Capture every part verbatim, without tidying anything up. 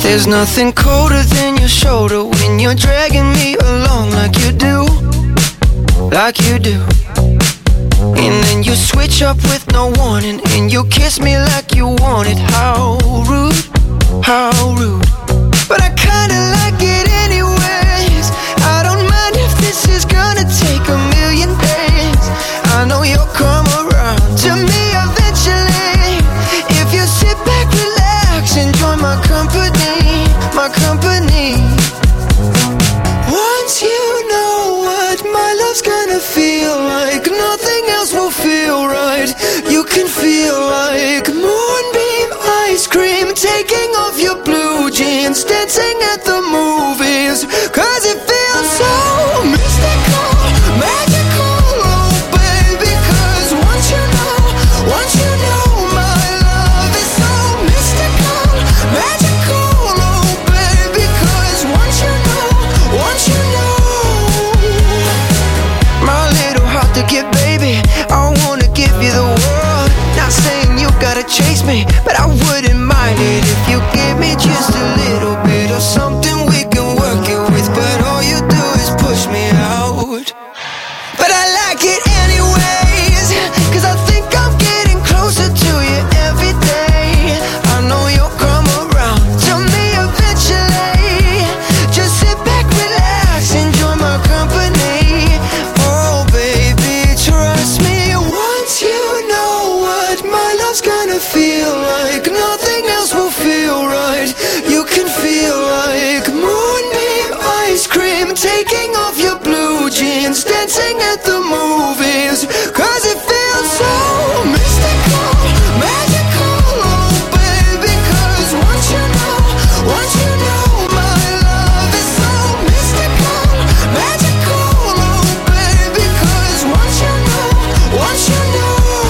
There's nothing colder than your shoulder when you're dragging me along like you do, like you do. And then you switch up with no warning, and you kiss me like you want it. How rude, how rude. But I kinda like it anyways. I don't mind if this is gonna take a million days. I know you'll come around to me eventually. If you sit back, relax, enjoy my company, my company. Once you know what my love's gonna feel like, nothing else will feel right. You can feel like moonbeam ice cream, taking off your blue jeans, dancing at the movies. Cause it feels so mystical, magical, oh baby. Cause once you know, once you know my love is so mystical, magical, oh baby. Cause once you know, once you know. My little heart to get, baby, I wanna give you the world. Not saying you gotta chase me, but I wouldn't mind it if you give me just a little bit of something we can work it with. But all you do is push me out. But I like it anyways, cause I think I'm getting closer to you every day. I know you'll come around to me eventually. Just sit back, relax, enjoy my company. Oh baby, trust me. Once you know what my love's gonna feel like, nothing else will feel right. You can feel like moonbeam ice cream, taking off your blue jeans, dancing at the movies. Cause it feels so mystical, magical, oh baby. Cause once you know, once you know my love is so mystical, magical, oh baby. Cause once you know, once you know.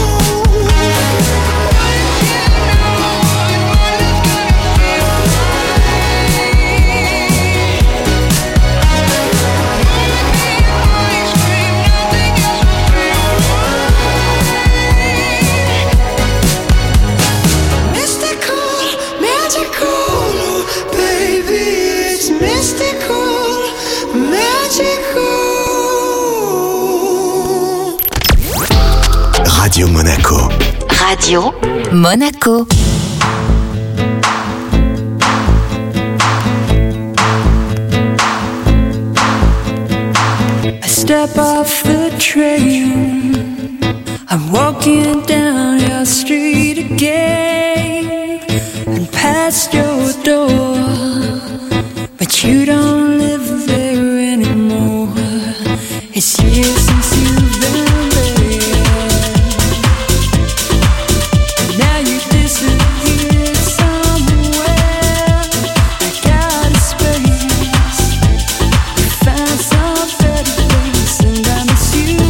Radio Monaco. Radio Monaco. I step off the train, I'm walking down your street again, and past your door, but you don't live there anymore. It's years since you've been there. Now you disappeared somewhere, like out of space. You found some better place, and I miss you.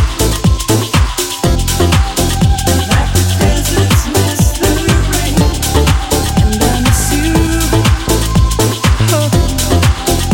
Like the deserts miss the rain, and I miss you. Oh.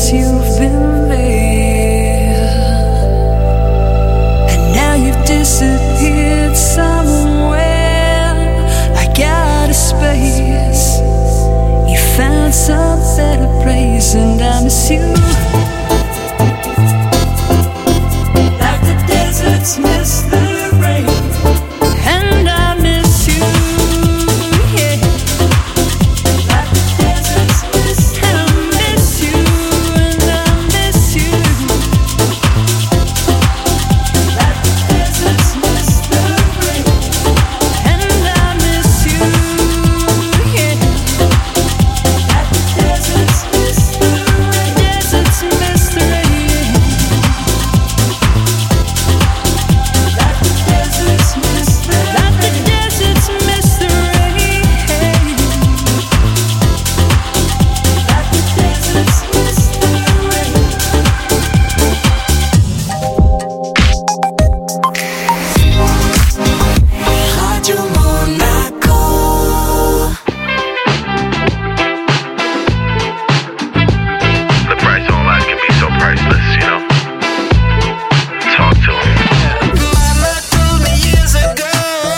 since you've been there, and now you've disappeared somewhere. I got a space, you found some better place, and I miss you like the deserts miss the rain. And I miss you, yeah, like the deserts miss the rain. And I miss you, and I miss you, like the deserts miss the rain. And I miss you, yeah, like the deserts miss the rain. Deserts miss the rain. Like the deserts miss the rain. Like the deserts miss the rain. Like the deserts miss the rain. Radio Monaco. The price on life can be so priceless, you know. Talk to him. Mama told me years ago,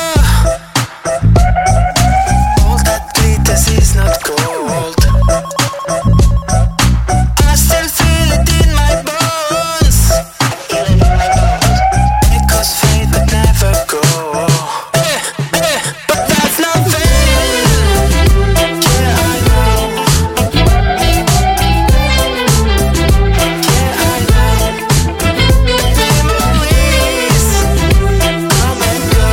all that glitters is not gold. I still feel it in my bones. Echoes fade but never go. But that's not fair. Yeah, I know. Yeah, I know. Memories come and go.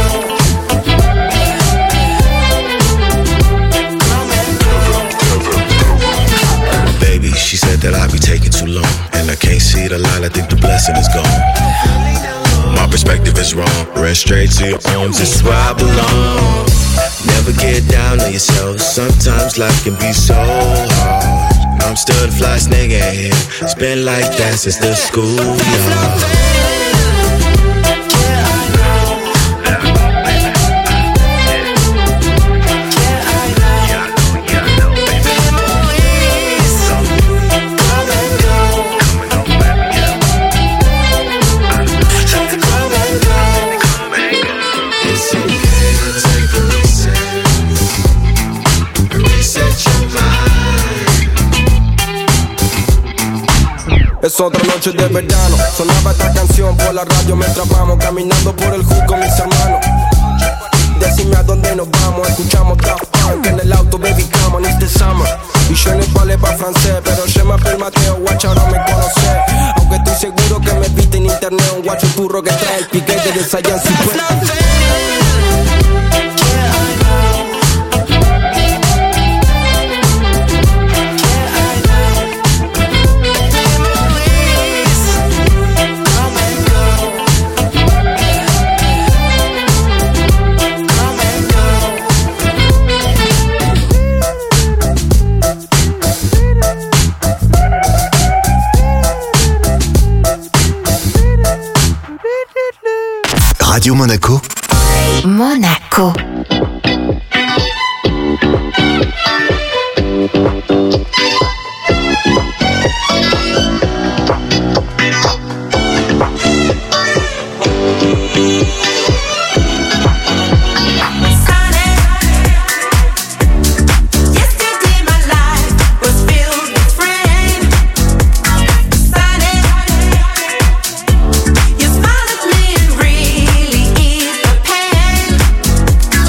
Come and go. Baby, she said that I'd be taking too long, and I can't see the line. I think the blessing is gone. My perspective is wrong. Rest straight to your arms, this is where I belong. Never get down on yourself. Sometimes life can be so hard. I'm still the fly nigga here. It's been like that since the schoolyard. It's okay to take a reset. Reset your mind. Es otra noche de verano, sonaba esta canción por la radio mientras vamos caminando por el hood con mis hermanos. Decime a dónde nos vamos, escuchamos Daft Punk en el auto, baby, come on, it's the summer. Y je ne parle pas français, pero je m'appelle Mateo, watch, ahora me conoce. Aunque estoy seguro que me viste en internet, un guacho turro que trae el piquete de Saiyan cincuenta. Radio Monaco. Monaco. You smiled at me and really eased the pain.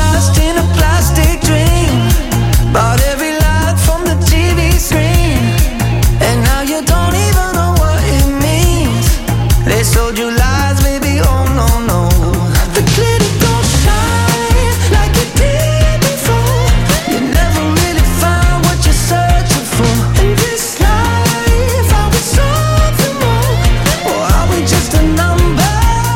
lost in a plastic dream. Bought every lie from the T V screen, and now you don't even know what it means. They sold you lies, baby, oh no, no. The glitter don't shine like it did before. You never really find what you're searching for. In this life, are we something more? Or are we just a number?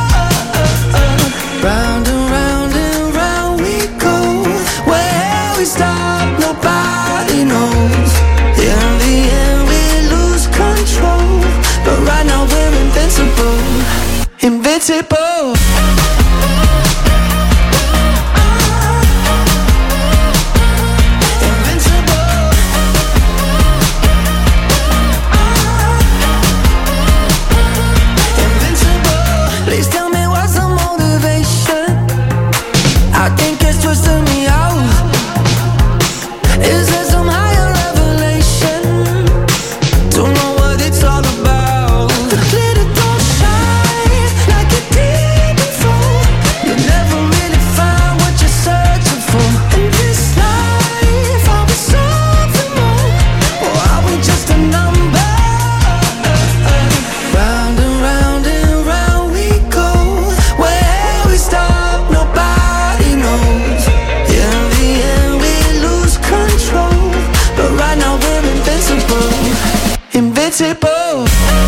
Round and round and round we go. Where we stop, nobody knows. In the end, we lose control. But right now we're invincible. Invincible. Please tell me what's the motivation. I think it's twisting me out. Is there some higher revelation? Don't know what it's all about. The glitter don't shine like it did before. You never really find what you're searching for. In this life, are we something more? Or are we just a number? Round and round and round we go. Where we stop, nobody knows. In the end, we lose control. But right now we're invincible. Invincible.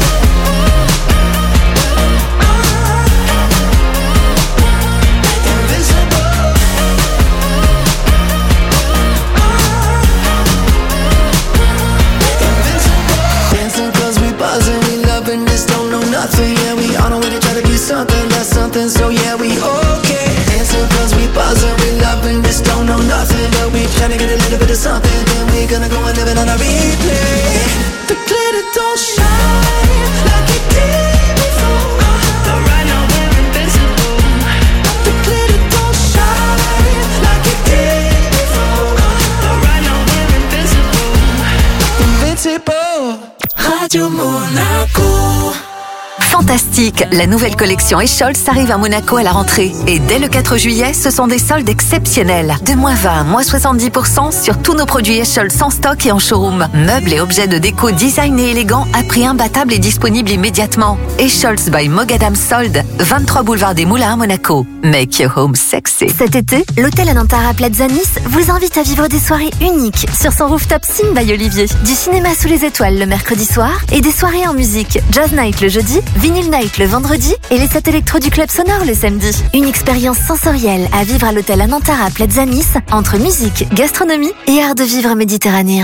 Dancing cause we buzzing, we loving this, don't know nothing. Yeah, we on our way to try to be something, that's something, so yeah, we okay. Dancing cause we buzzing, we loving this, don't know nothing. But we trying to get a little bit of something, then we gonna go and live it on a replay. The glitter don't shine like it did before. But right now we're invincible. The glitter don't shine like it did before. But right now we're invincible. Invincible. Radio Monaco. Fantastique, la nouvelle collection Escholz arrive à Monaco à la rentrée. Et dès le quatre juillet, ce sont des soldes exceptionnels. De moins vingt, moins soixante-dix pour cent sur tous nos produits Escholz en stock et en showroom. Meubles et objets de déco design et élégants à prix imbattable et disponibles immédiatement. Escholz by Mogadam Sold, vingt-trois boulevard des Moulins à Monaco. Make your home sexy. Cet été, l'hôtel Anantara Plaza Nice vous invite à vivre des soirées uniques sur son rooftop Sim by Olivier. Du cinéma sous les étoiles le mercredi soir et des soirées en musique. Jazz Night le jeudi, Vinyl Night le vendredi et les sets électro du Club Sonore le samedi. Une expérience sensorielle à vivre à l'hôtel Anantara Plaza Nice entre musique, gastronomie et art de vivre méditerranéen.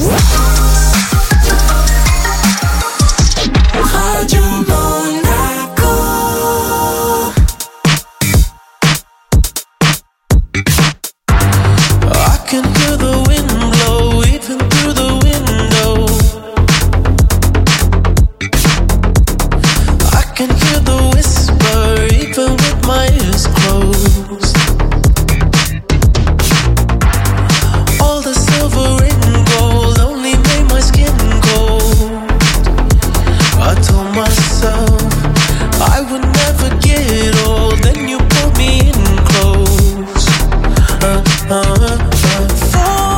Radio Monaco. I can hear the wind blow even through the window. I can hear the whisper even with my eyes closed. All the silver and gold only made my skin cold. I told myself I would never get old. Then you pulled me in close. Uh, uh, uh, uh.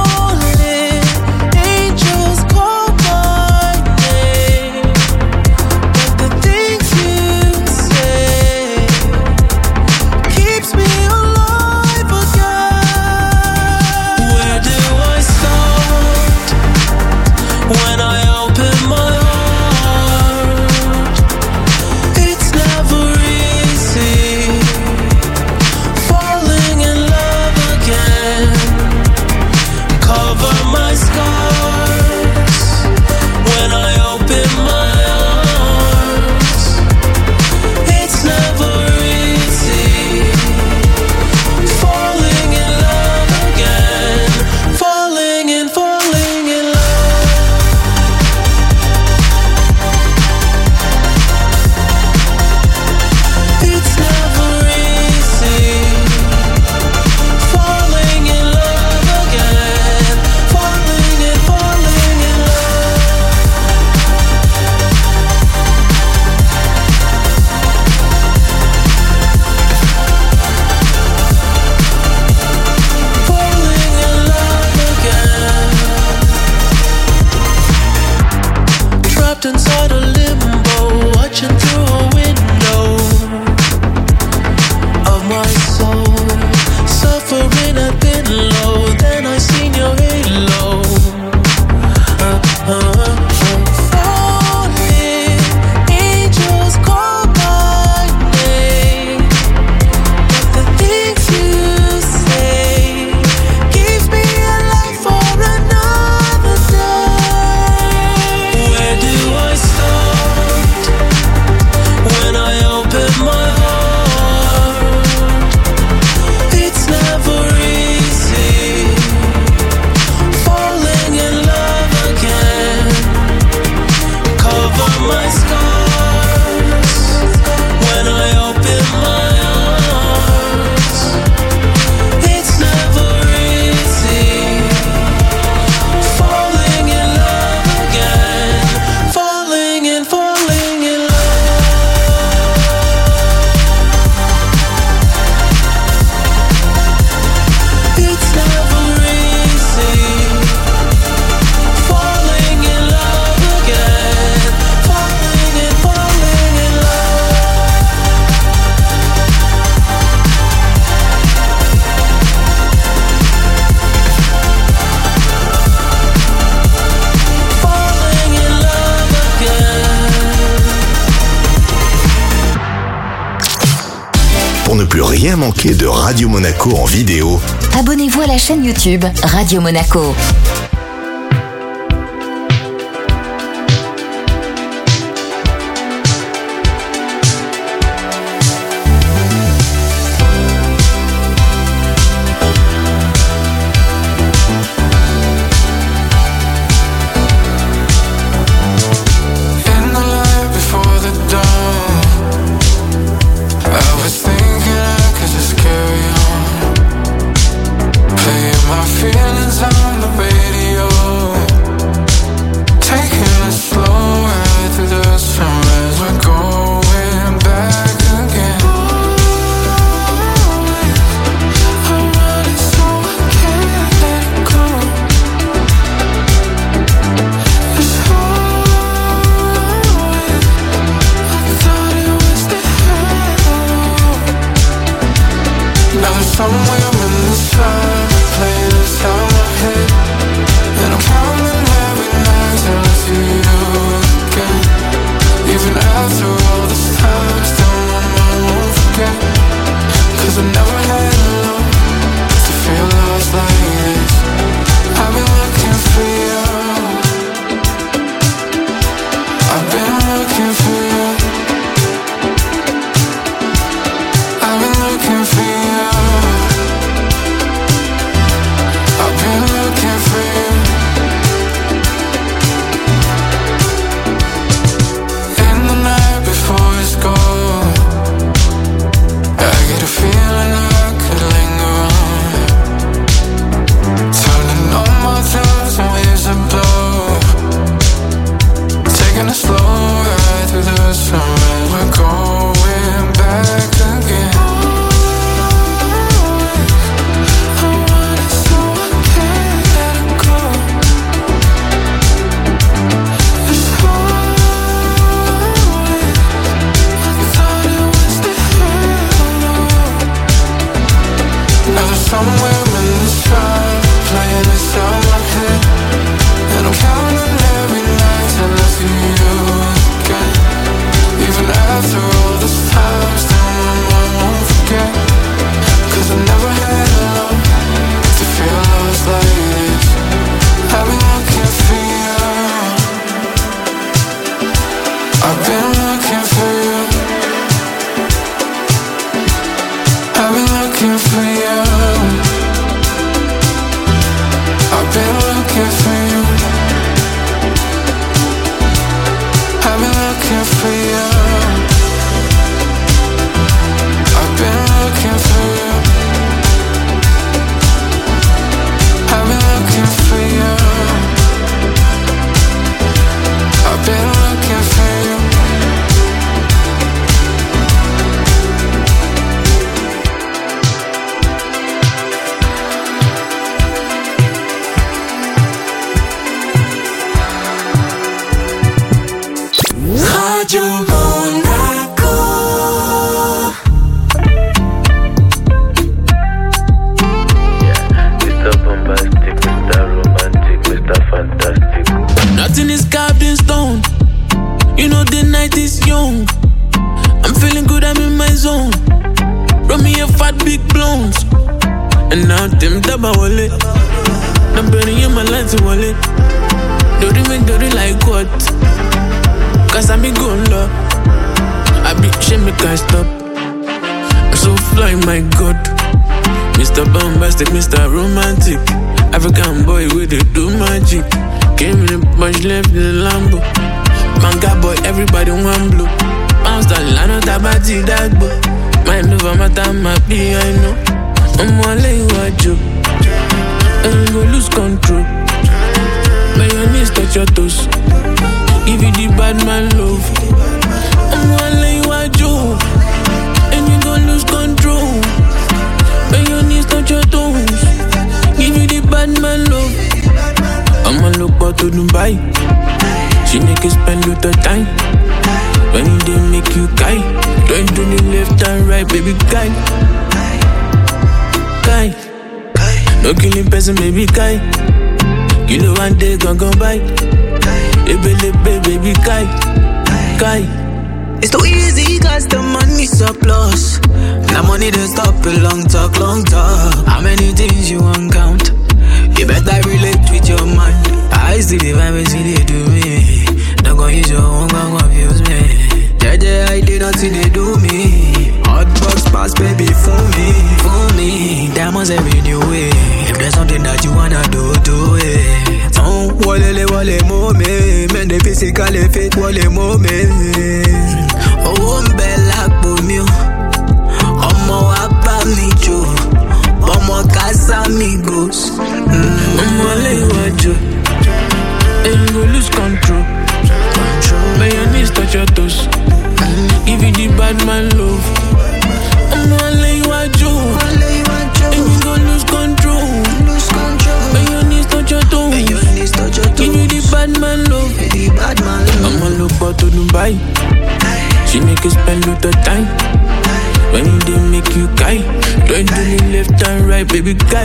rien manquer de Radio Monaco en vidéo, abonnez-vous à la chaîne YouTube Radio Monaco. Mister Romantic, African boy with the do magic. Came in a bunch, left in the Lambo. Manga boy, everybody one blue. Bounce the line of Tabati, that boy. Mind over my time, my be, I know. I'm gonna lay what you. And you go lose control. When your knees touch your toes. Give you the bad man love. I'm gonna lay what you. And you go lose control. When your knees touch your toes, give you the bad man love. I'ma look out to Dubai. She niggas spend lot of time. When they make you guy, don't do the left and right, baby guy. Guy, no killing person, baby guy. Kilo one day gon' go by. Ebe lebe, baby guy. Guy, It's too easy cause the money surplus. Now money don't stop a long talk, long talk. How many things you won't count? You better relate with your mind. I see the vibe, see they do me. Don't go use your own, gon' confuse me. Jeje, I did not see they do me. Hot box pass, baby, fool me, fool me. Diamonds every new way. If there's something that you wanna do, do it. Don't wale wale mo me. Men they physically fit wale mo me. Oh, bella pomio. Omo apa mi jo. Omo casa amigos. Omo le wajo. And you go lose control. May your knees touch your toes. Give you the bad man love. Omo le wajo. And you go lose control. May your knees touch your toes. Give you the bad man love. I'ma look out to Dubai. She make you spend all the time. When they make you guy, don't do me left and right, baby guy.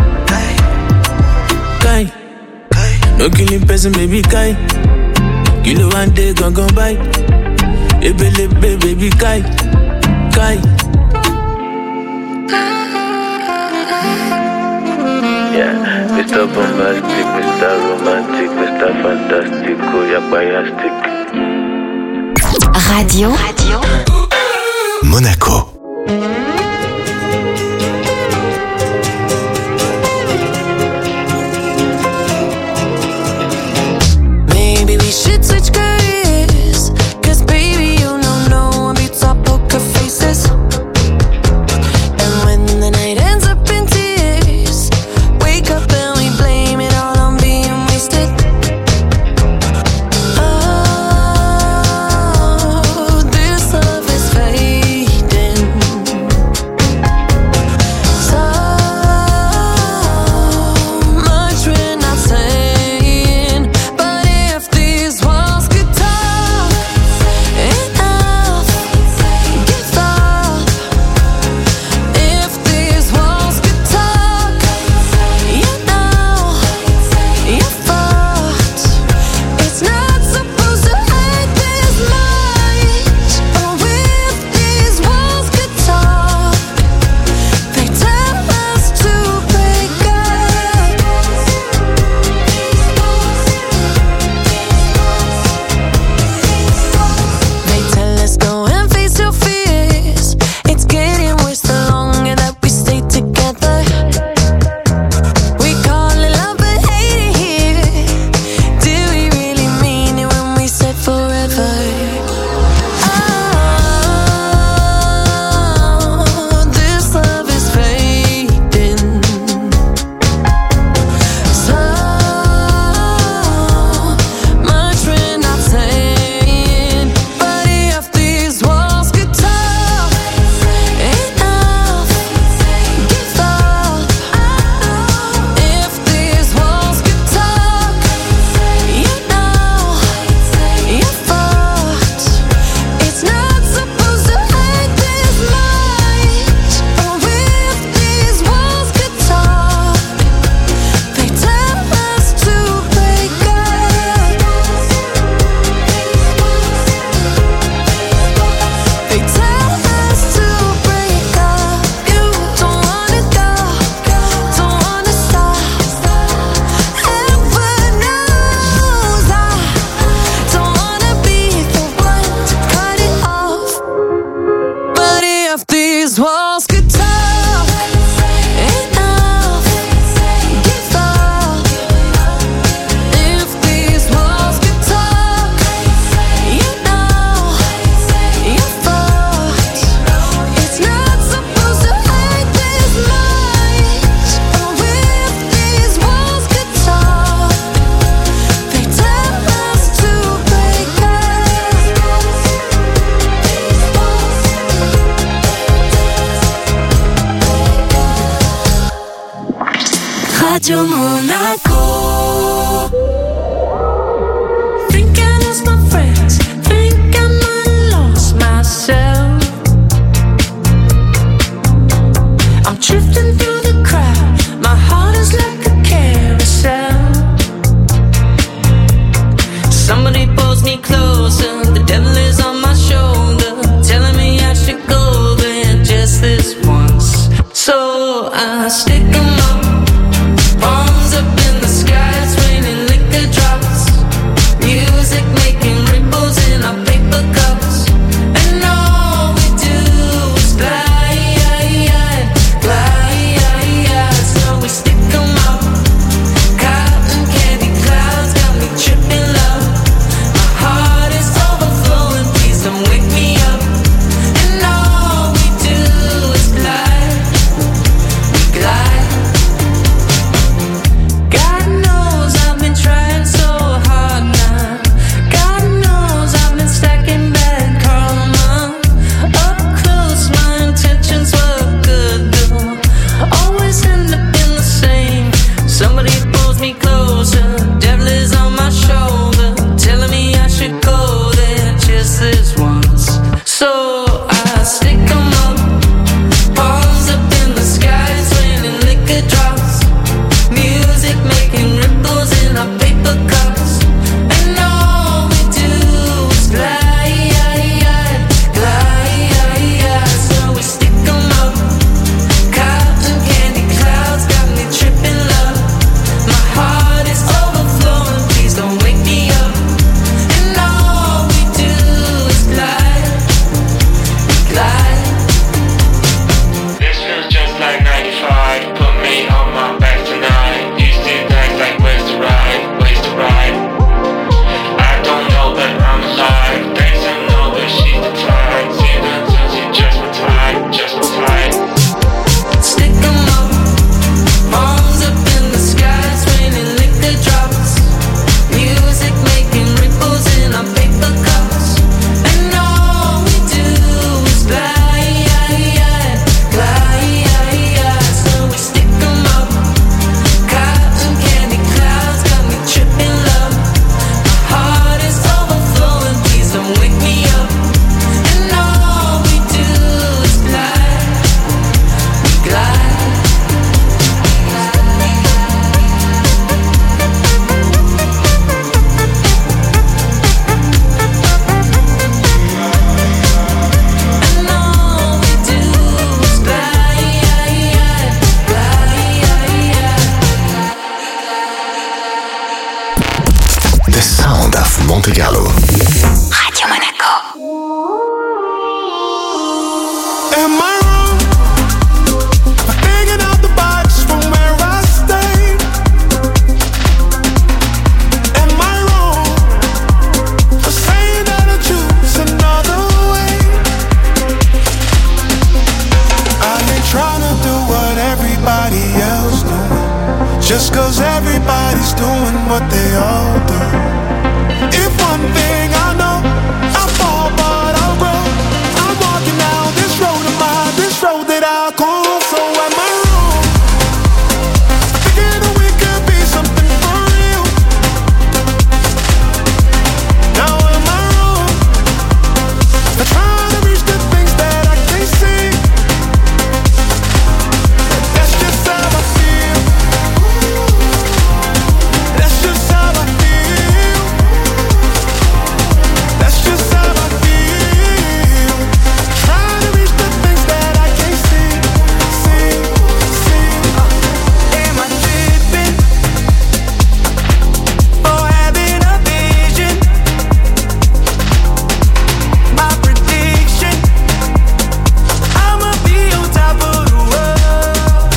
Guy, no killing person, baby guy. Kilo one day gon' go by. Ebele baby guy, guy. Yeah, Mister Bombastic, Mister Romantic, Mister Fantastic, oh yeah, biastic. Radio, Radio. Monaco. Maybe we should switch careers. Cause baby, you know no one beats our poker faces. And when the night ends up in tears, wake up and we blame it all on being wasted. Oh, this love is fading. So much we're not saying. But if these walls could talk, enough, give up. If these walls could talk, you know, you're fucked. It's not supposed to hurt this much. Oh, if these walls could talk, they tell us to break up. They tell us go and face your fears. It's getting worse the longer that we stay together. We call it love but hate it here. Do we really mean it when we said forever? Oh, this love is fading. So much we're not saying. But if these walls could talk, enough, give up. If these walls could talk, you know, you're fucked. It's not supposed to hurt this much. Oh, if these walls could talk, they tell us to break up. They tell us to break up. You don't wanna go, don't wanna stop. Heaven knows I don't wanna be the one to cut it off. But if these walls could talk, enough, give up. If these walls could talk, you know, you're fucked. It's not supposed to hurt this much. Oh, if these walls could talk, they tell us to break up. Radio Monaco. Think I lost my friends. Think I might have lost myself. I'm drifting through the crowd. My heart is like a carousel. Somebody pulls me closer. The devil is on my shoulder. Monte-Carlo. Radio Monaco. Am I wrong for thinking out the box from where I stay? Am I wrong for saying that I choose another way? I ain't trying to do what everybody else doing, just cause everybody's doing what they all do. If one thing I know, I fall but I'll grow. I'm walking down this road of mine, this road that I call. So am I wrong for thinking that we could be something for real? Now am I wrong for trying to reach the things that I can't see? That's just how I feel. That's just how I feel. That's just how I feel. Trying to reach the things that I can't see, see, see. Am I tripping or having a vision? My prediction, I'ma be on top of the world.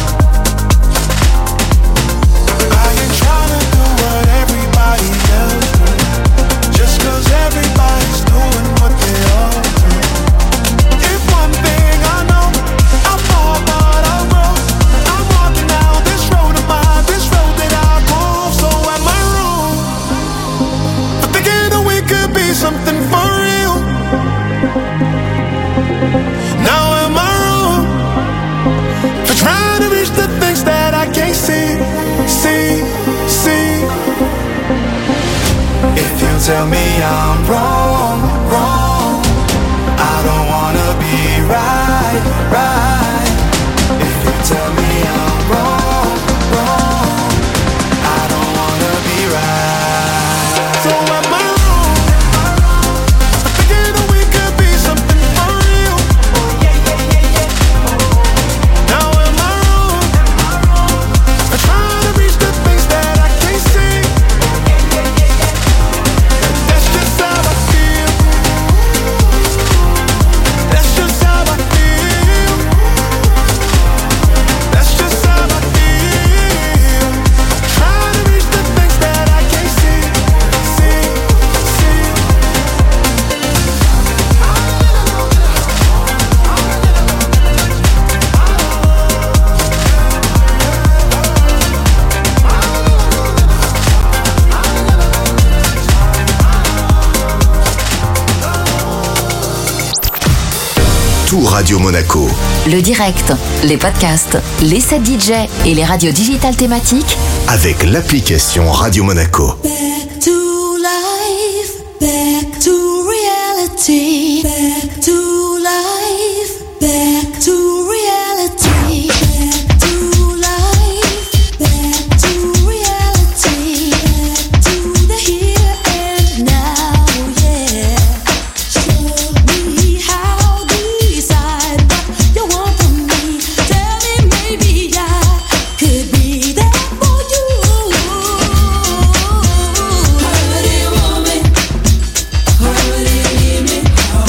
I ain't trying to do what everybody else does, just cause everybody's doing what they all do. If one thing I know, I fall but I'll grow. I'm walking down this road of mine, this road that I call. So am I wrong for thinking that we could be something for real? Now am I wrong for trying to reach the things that I can't see, see, see? If you tell me I'm wrong, wrong, I don't wanna be right, right. If you tell me I'm wrong, wrong, I don't wanna be right. So am I wrong for thinking that we could be something for real? Now am I wrong for trying to reach the things that I can't see? That's just how I feel. That's just how I feel. That's just how I feel. Trying to reach the things that I can't see, see, see. Tout Radio Monaco. Le direct, les podcasts, les sets D J et les radios digitales thématiques Avec l'application Radio Monaco. Back to life, back to reality, back to life, back to reality, back to life, back to reality, back to the here and now, yeah. Show me how to decide what you want from me. Tell me maybe I could be there for you. Already want me, already need me.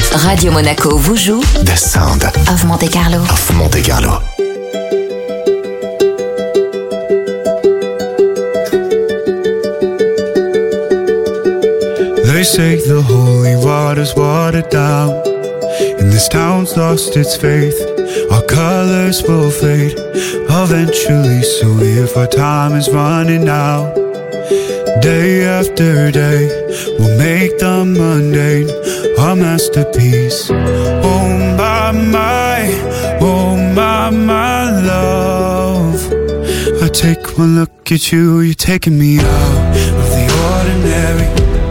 Radio Monaco vous joue The Sound of Monte Carlo. of Monte Carlo. They say the holy water's watered down, and this town's lost its faith. Our colors will fade eventually, so if our time is running out, day after day, we'll make the mundane our masterpiece. Oh my, my, oh my, my love, I take one look at you, you're taking me out of the ordinary.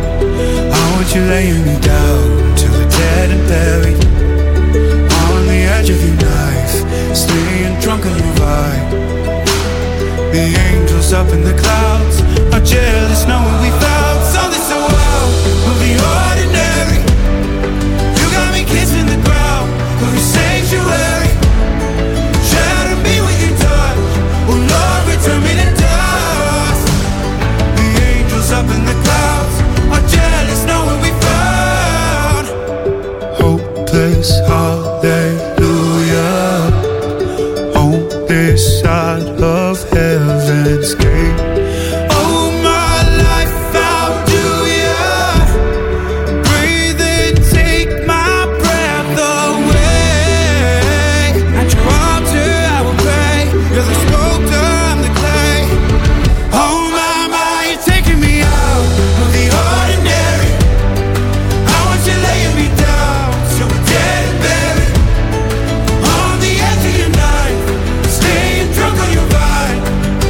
You laying me down till we're dead and buried on the edge of your knife, staying drunk on your vibe. The angels up in the clouds are jealous knowing we found something so wild of the ordinary. You got me kissing the ground of your sanctuary. Shatter me with your touch, oh Lord, return me to dust. The angels up in the clouds are jealous knowing we found hopeless hallelujah on this side of heaven's gate. Oh my life, how do ya breathe and take my breath away? At your altar I will pray. You're the sculptor, I'm the clay. Oh my, my, you're taking me out of the ordinary. I want you laying me down so we're dead and buried on the edge of your knife, staying drunk on your vine.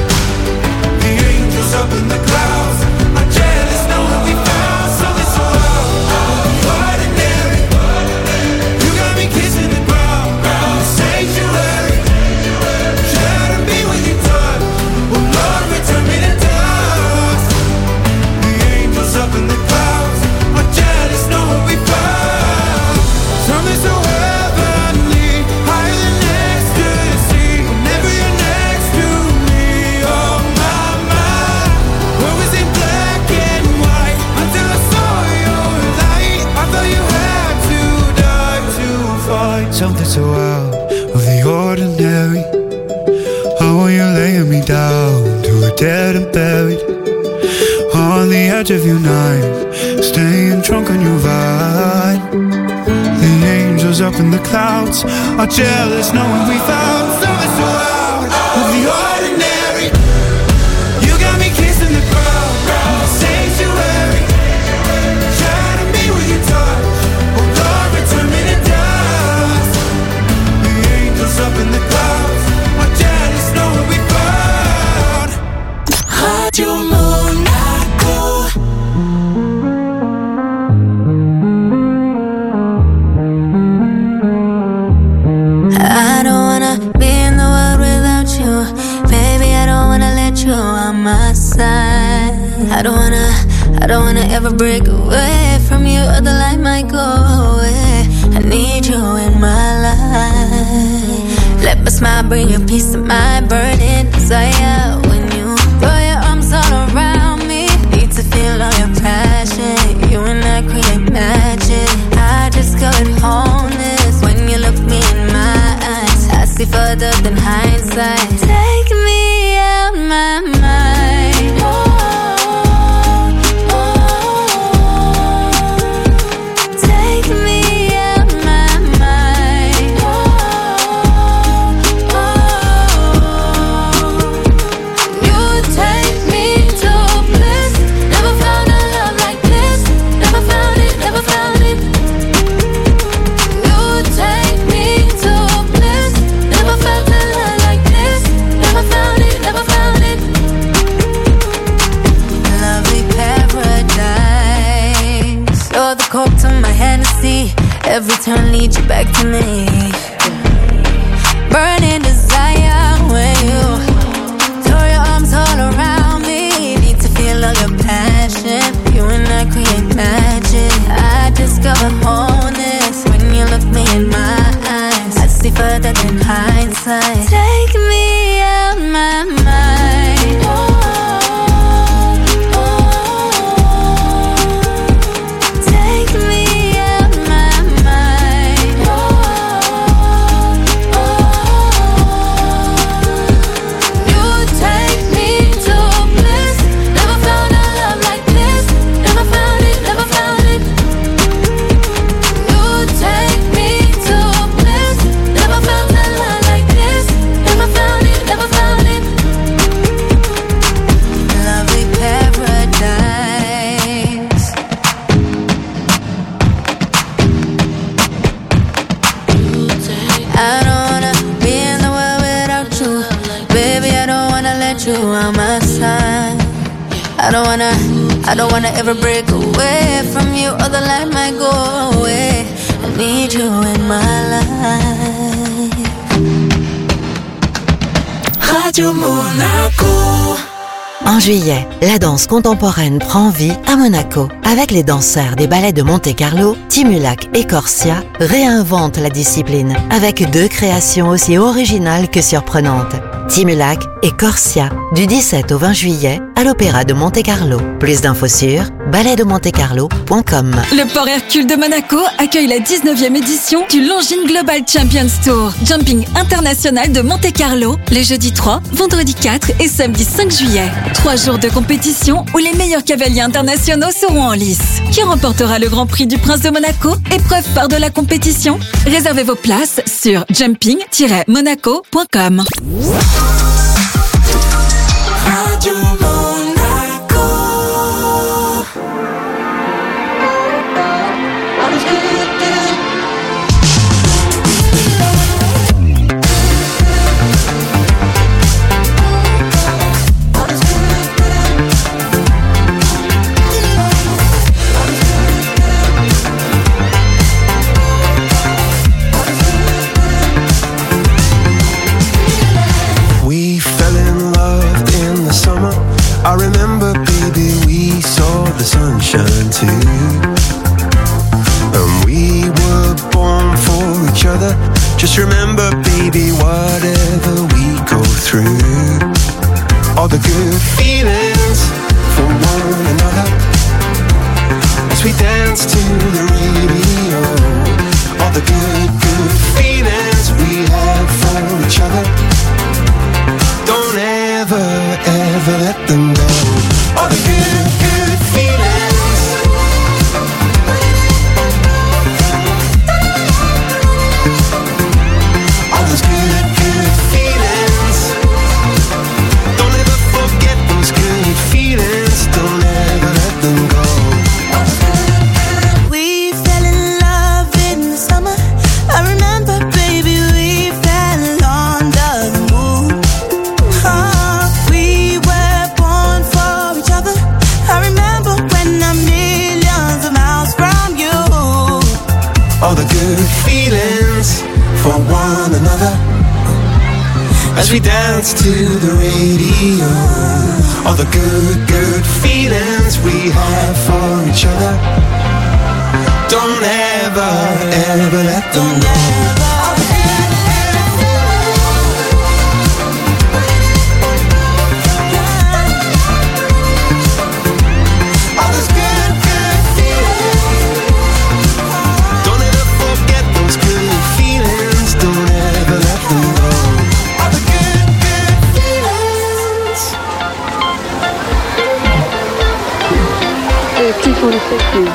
The angels up in the clouds are jealous knowing we found something so out of the ordinary. You got me kissing the ground on the sanctuary. Shatter me with your touch, oh Lord, return me to dust. The angels up in the clouds are jealous knowing we found something so heavenly, higher than ecstasy. Whenever you're next to me, oh my, my, what was in black and white until I saw your light. I thought you had to die to find something so out of the ordinary. How are you laying me down till we're dead and buried on the edge of your knife, staying drunk on your vine. The angels up in the clouds are jealous knowing we found something so out of the ordinary. You got me kissing the ground, the sanctuary. Shatter me with your touch, oh Lord, return me to dust. The angels up in the clouds are jealous knowing we found Radio Monaco. I don't wanna be in the world without you. Baby, I don't wanna let you on my side. I don't wanna, I don't wanna ever break away from you, or the light might go away. I need you in my life. Let my smile bring you peace of mind, burning desire. When you throw your arms all around me, need to feel all your passion. You and I create magic. I just go and wholeness when you look me in my eyes. I see further than hindsight. Take me out my mind. Oh, take me out my mind. Oh, you take me to bliss. Never found a love like this. Never found it, never found it. You take me to bliss. Never felt a love like this. Never found it, never found it. Lovely paradise. You're the coke to my Hennessy. Every turn leads you back to me. Burning desire when you throw your arms all around me. Need to feel all your passion. You and I create magic. I discover wholeness when you look me in my eyes. I see further than hindsight. Take me out my mind. Oh, take me out my mind. you on my side. I don't wanna, I don't wanna ever break away from you, or the light might go away. I need you in my life. Radio Monaco. En juillet, la danse contemporaine prend vie à Monaco. Avec les danseurs des ballets de Monte-Carlo, Timulac et Corsia réinventent la discipline avec deux créations aussi originales que surprenantes. Timulac et Corsia, du dix-sept au vingt juillet, à l'Opéra de Monte-Carlo. Plus d'infos sur ballet de monte carlo point com. Le Port Hercule de Monaco accueille la dix-neuvième édition du Longines Global Champions Tour, jumping international de Monte-Carlo, les jeudis trois, vendredi quatre et samedi cinq juillet. Trois jours de compétition où les meilleurs cavaliers internationaux seront en lice. Qui remportera le Grand Prix du Prince de Monaco, épreuve phare de la compétition? Réservez vos places sur jumping tiret monaco point com. Radio Monaco. We fell in love in the summer. I remember, baby, we saw the sunshine too. And we were born for each other. Just remember, baby, whatever we go through, all the good feelings for one another, as we dance to the radio. All the good, good feelings we have for each other, don't ever, ever let them go. All the good, good feelings. All those good, good feelings. Don't ever forget those good feelings. Don't ever let them go. We fell in love in the summer. I remember, baby, we fell under the moon. Oh, we were born for each other. I remember when I'm millions of miles from you. All the good feelings for one another, as we dance to the radio. All the good, good feelings we have for each other, don't ever, ever let them go. All those good, good feelings. Don't ever forget those good feelings. Don't ever let them go. All the good, good feelings. Et qui font le circuit.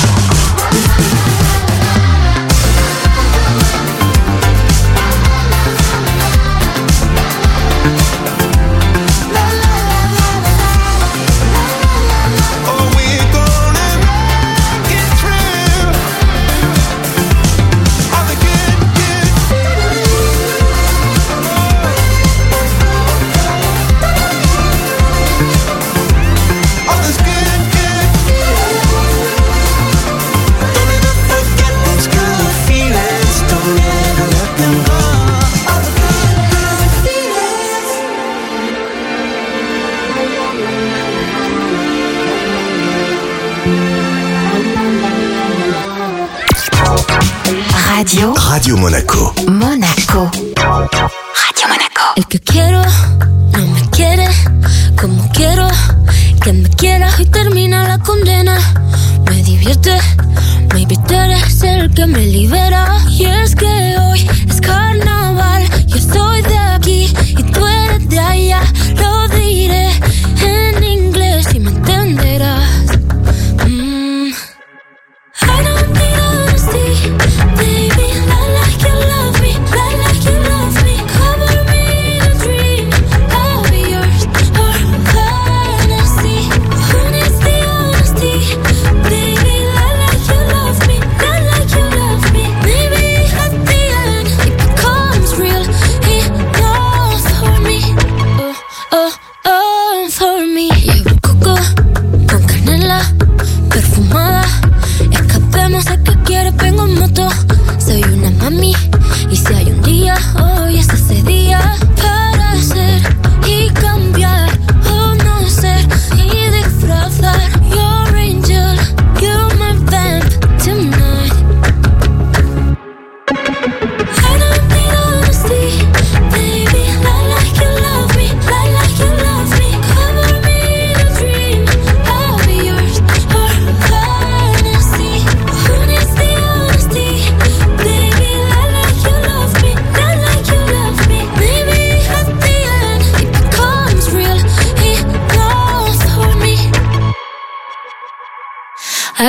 Radio. Radio Monaco. Monaco. Radio Monaco. El que quiero no me quiere como quiero que me quiera y termina la condena. Me divierte, maybe tú eres el que me libera. Y es que hoy es carnaval. Yo soy de aquí y tú eres de allá. Lo diré en inglés y me entenderás. Mm. I don't need honesty, baby. Lie like you love me, lie like you love me. Cover me in a dream, I'll be yours or fantasy. Who needs the honesty, baby? Lie like you love me, lie like you love me. Maybe at the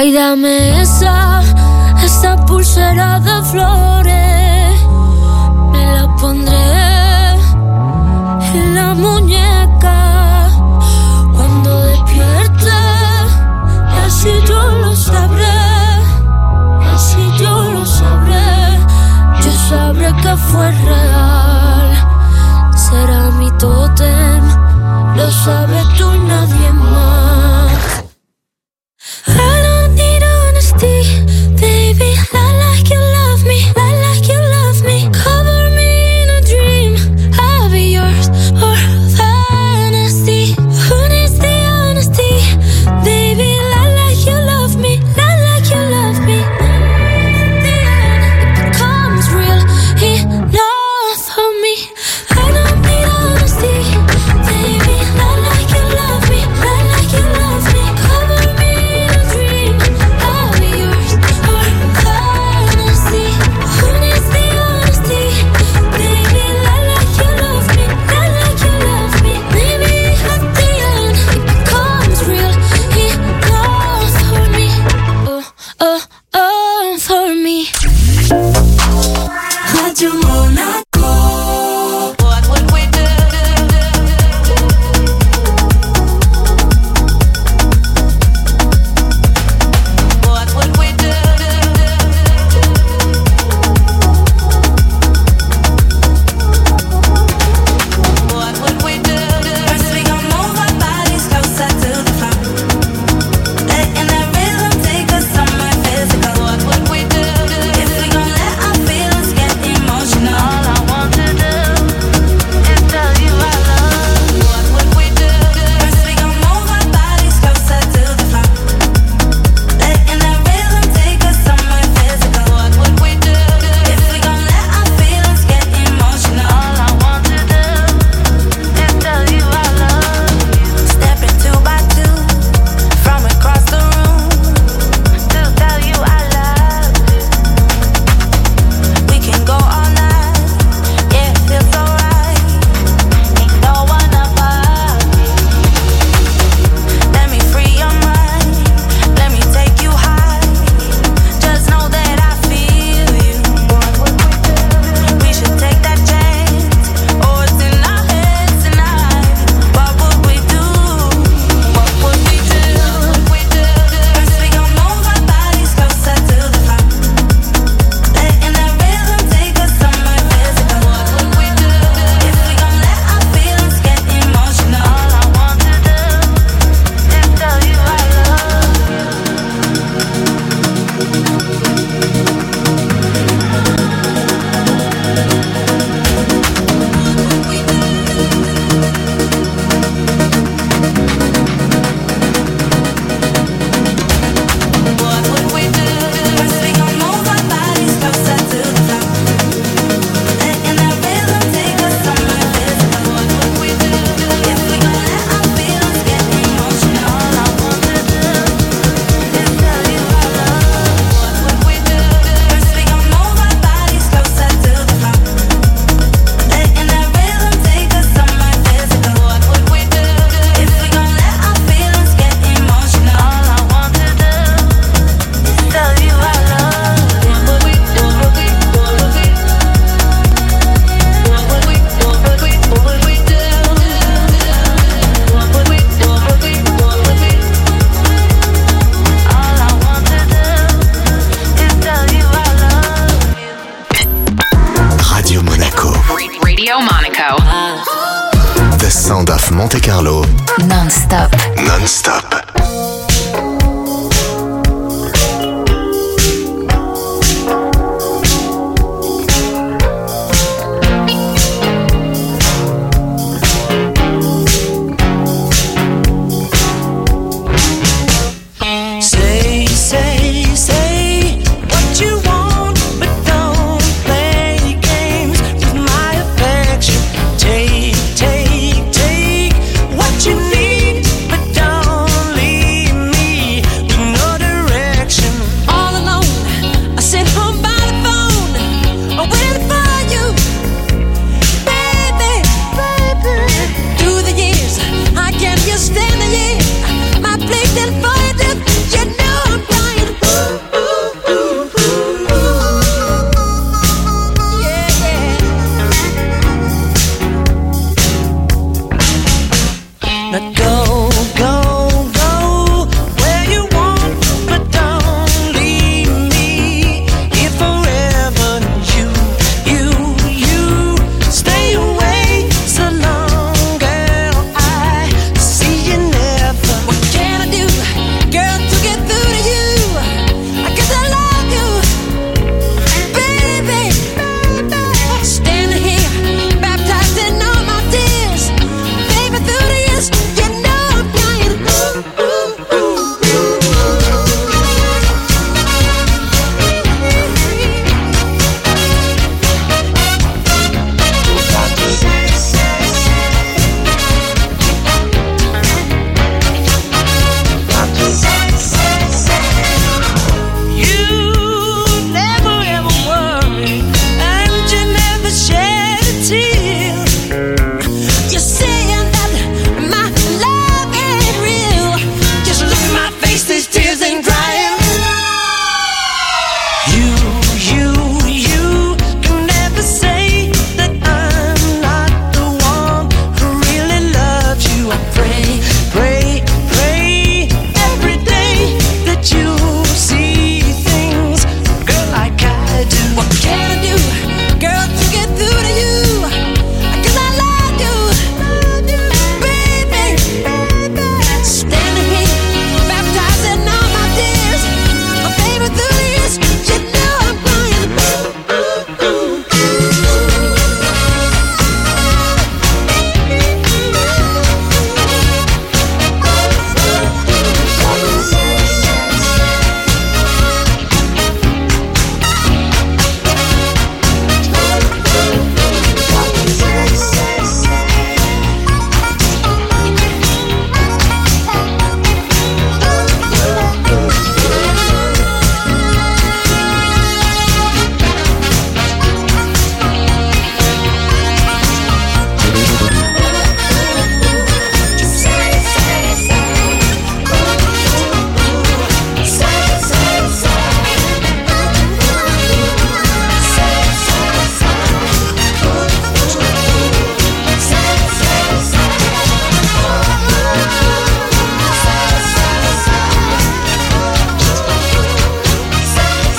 Ay, dame esa, esa pulsera de flores. Me la pondré en la muñeca cuando despierte. Y así yo lo sabré, y así yo lo sabré. Yo sabré que fue real. Será mi tótem, lo sabes tú y nadie más. I don't need honesty, baby. Lie like you love me, lie like you love me. Cover me in a dream, I'll be yours for fantasy. Who needs the honesty, baby? Lie like you love me, lie like you love me. At the end, it becomes real enough for me. I don't need honesty, baby. Lie like you love me, lie like you love me. Cover me in a dream, I'll be yours for fantasy. Who needs the honesty, baby? Lie like you love me, lie like you love me. Maybe at the end it becomes real enough for me. Oh, oh, oh, for me. Radio Monaco. What would we do? What would we do? What would we do? First we gon' move our bodies closer to the floor, letting that rhythm take us somewhere physical. What would we do if we gon' let our feelings get emotional? All I want to do is tell you I love you. What would we do? First we gon' move our bodies closer to the floor, letting that rhythm take us somewhere physical. What would we do if we gon' let our feelings get emotional? All I want to do is tell you I love you. Stepping two by two from across the room to tell you I love you. We can go all night, yeah, it feels so right. Ain't no one above you. Let me free your mind, let me take you high. Just know that I feel you. We should take that chance, or it's in our heads tonight. What would we do? What would we do? First we gon' move our bodies closer to the floor, letting that rhythm take us somewhere physical. What would we do if we gon' let our feelings get emotional? All I want to do is tell you I love you. What would we do? First we gon' move our bodies closer to the floor, letting that rhythm take us somewhere physical. What would we do if we gon' let our feelings get emotional? All I want to do is tell you I love you. What would we do? First we gon' move our bodies closer to the floor, letting that rhythm take us somewhere physical. What would we do if we gon' let our feelings get emotional? All I want to do is tell you I love you. What would we do? What would we do? What would we do? What would we do? What would we do? What would we do? What would we do? What would we do? What would we do? All I want to do is tell you I love you. Radio Monaco. Radio Monaco. The sound of Monte Carlo. Non-stop. Non-stop.